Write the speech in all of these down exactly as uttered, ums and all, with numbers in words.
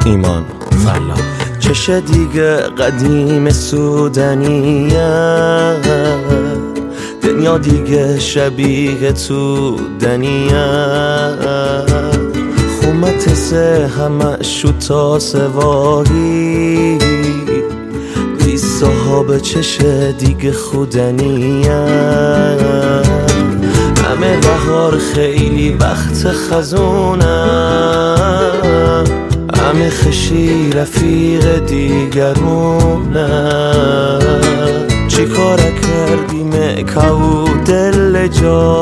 ایمان فلا چش دیگه قدیم سودنیه، دنیا دیگه شبیه تو دنیه، خومت سه همه شوتا سواهی بی صحاب چش دیگه خودنیه، همه بهار خیلی وقت خزونه، همه خشی رفیق دیگرونه، چی کار کردیم که دل جا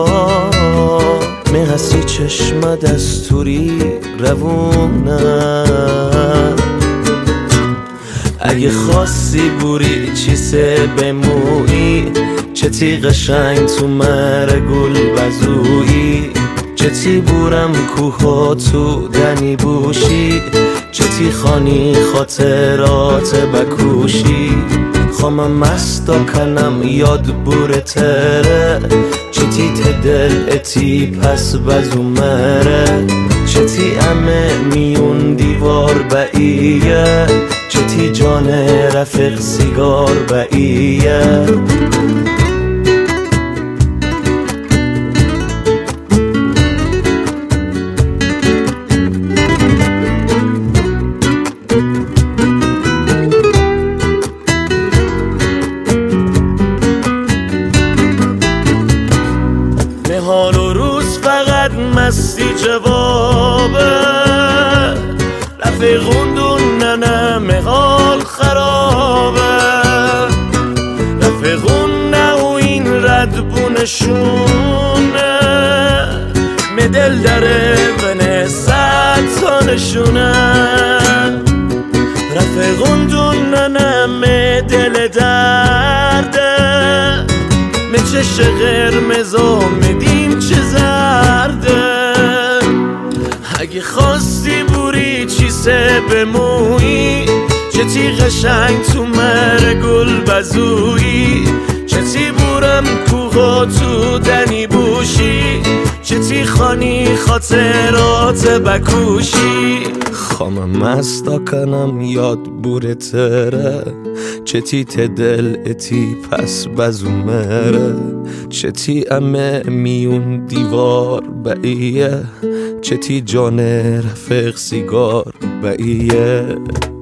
میهستی چشم دستوری روونه، اگه خواستی بوری چیسه بمویی، چه تی قشنگ تو مر گل بزویی، چه تی بورم کوها تو دنی بوشی، چه تی خانی خاطرات بکوشی، خواهم مستا کنم یاد بوره تره، چه تی تدل اتی پس بزو مره، چه تی امه میون دیوار باییه، چه تی جان رفیق سیگار باییه. نهار و روز فقط مستی جوابه، رفیقون دوننه مهال خرابه، رفیقون نه و این ردبونشونه، مدل داره بنه ست سالشونه، رفیقون دوننه مدل درده، چش قرمز آمدیم چه زرده، اگه خواستی بوری چیسه بمویی، چه تی قشنگ تو مر گل بزویی، چه تی بورم کوها تو دنی بوشی، چه تی خانی خاطرات بکوشی، خواهم مستا کنم یاد بوره تره، چه تی تدل اتی پس بزو مره، چه تی امه میون دیوار باییه، چه تی جان رفیق سیگار باییه.